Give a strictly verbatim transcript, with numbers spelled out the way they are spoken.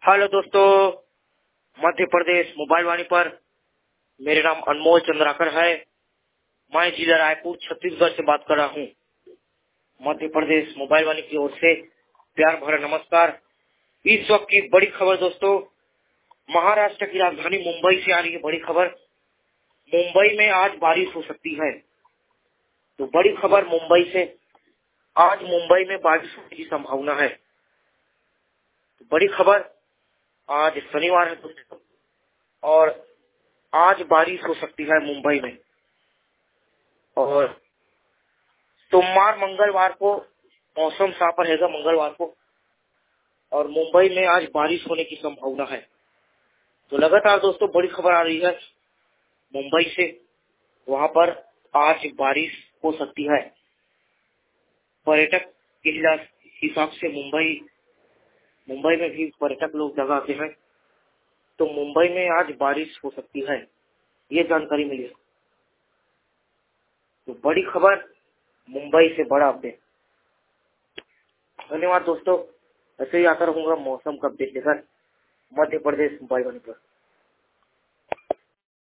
Hello दोस्तों, Madhya Pradesh mobile वाणी पर मेरे नाम अनमोल चंद्राकर है। मैं जिला रायपुर छत्तीसगढ़ से बात कर रहा हूँ। मध्य प्रदेश मोबाइल वाणी की ओर से प्यार भरा नमस्कार। इस वक्त की बड़ी खबर दोस्तों, महाराष्ट्र की राजधानी मुंबई से आ रही है बड़ी खबर। मुंबई में आज बारिश हो सकती है। तो बड़ी खबर मुंबई से, आज मुंबई में बारिश होने की संभावना है। तो बड़ी खबर, आज शनिवार है दोस्तों और आज बारिश हो सकती है मुंबई में। और सोमवार मंगलवार को मौसम साफ रहेगा मंगलवार को, और मुंबई में आज बारिश होने की संभावना है। तो लगातार दोस्तों बड़ी खबर आ रही है मुंबई से, वहां पर आज बारिश हो सकती है। पर्यटक के हिसाब से मुंबई मुंबई में भी पर्यटक लोग जगह आते हैं, तो मुंबई में आज बारिश हो सकती है, ये जानकारी मिली है। तो बड़ी खबर मुंबई से बड़ा अपडेट। धन्यवाद दोस्तों, ऐसे ही आता रहूंगा मौसम का अपडेट लेकर मध्य प्रदेश मोबाइल वाणी पर।